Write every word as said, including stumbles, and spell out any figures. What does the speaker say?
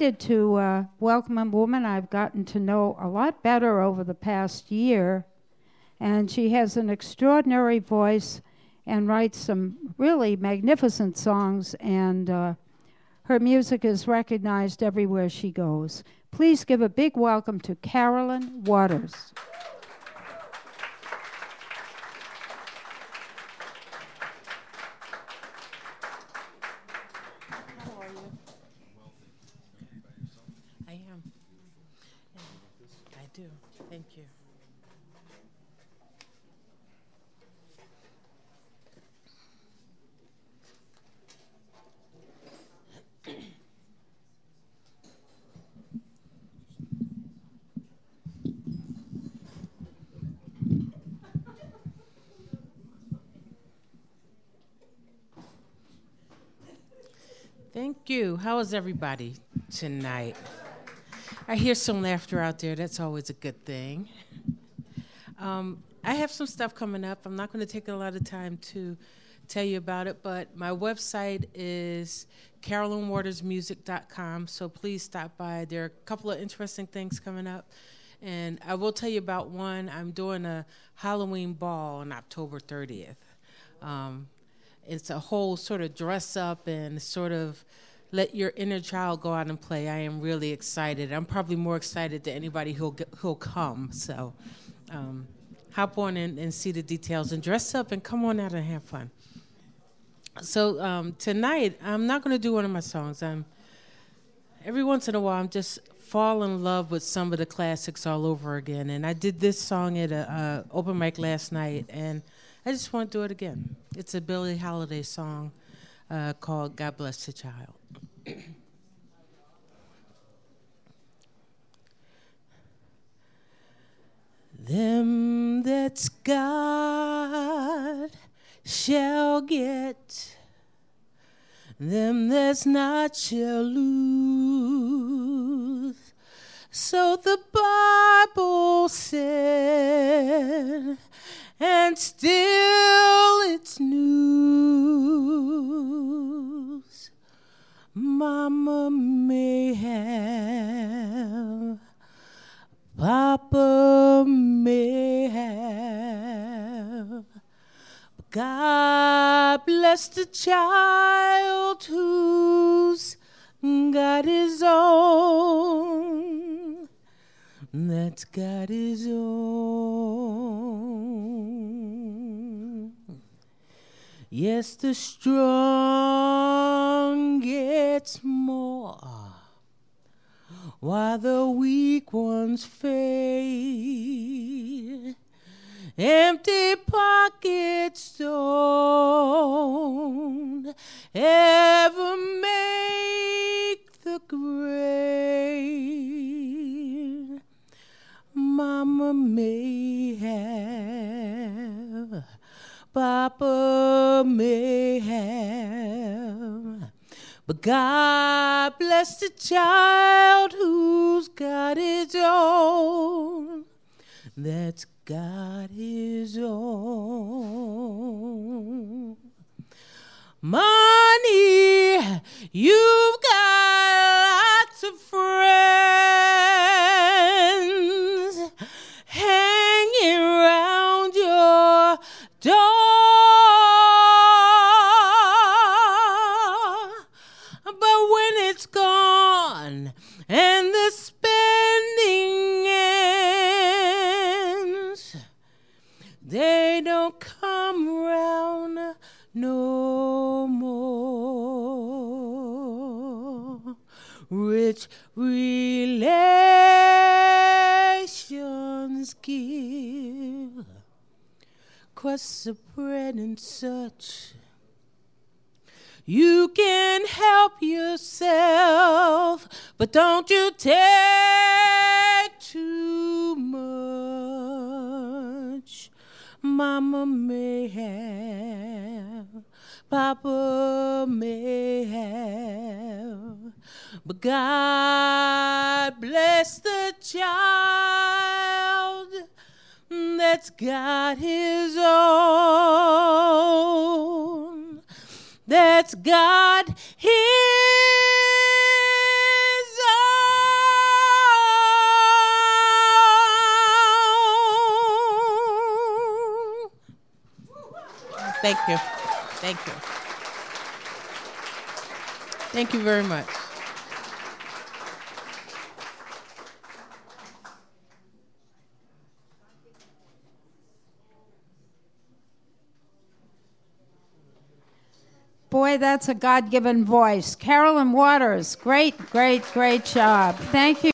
delighted to uh, welcome a woman I've gotten to know a lot better over the past year, and she has an extraordinary voice and writes some really magnificent songs, and uh, her music is recognized everywhere she goes. Please give a big welcome to Carolyn Waters. Thank you. Thank you. How is everybody tonight? I hear some laughter out there. That's always a good thing. Um, I have some stuff coming up. I'm not going to take a lot of time to tell you about it, but my website is carolyn waters music dot com, so please stop by. There are a couple of interesting things coming up, and I will tell you about one. I'm doing a Halloween ball on October thirtieth. Um, it's a whole sort of dress up and sort of let your inner child go out and play. I am really excited. I'm probably more excited than anybody who'll who'll come. So um, hop on in and see the details and dress up and come on out and have fun. So um, tonight, I'm not going to do one of my songs. I'm every once in a while, I'm just fall in love with some of the classics all over again. And I did this song at a, a open mic last night, and I just want to do it again. It's a Billie Holiday song uh, called "God Bless the Child." Them that's God shall get, them that's not shall lose. So the Bible said, and still it's news. Mama may have, Papa may have, but God bless the child who's got his own, that's got his own. Yes, the strong gets more, while the weak ones fade. Empty pockets don't ever make the grade. Mama may have, Papa may have, but God bless the child who's got his own, that's got his own. Money, you've got lots of friends hanging around your door. Gone and the spending ends, they don't come around no more. Rich relations give crusts of bread and such. You can help yourself, but don't you take too much. Mama may have, Papa may have, but God bless the child that's got his own, that's got his Thank you. Thank you. Thank you very much. Boy, that's a God-given voice. Carolyn Waters, great, great, great job. Thank you.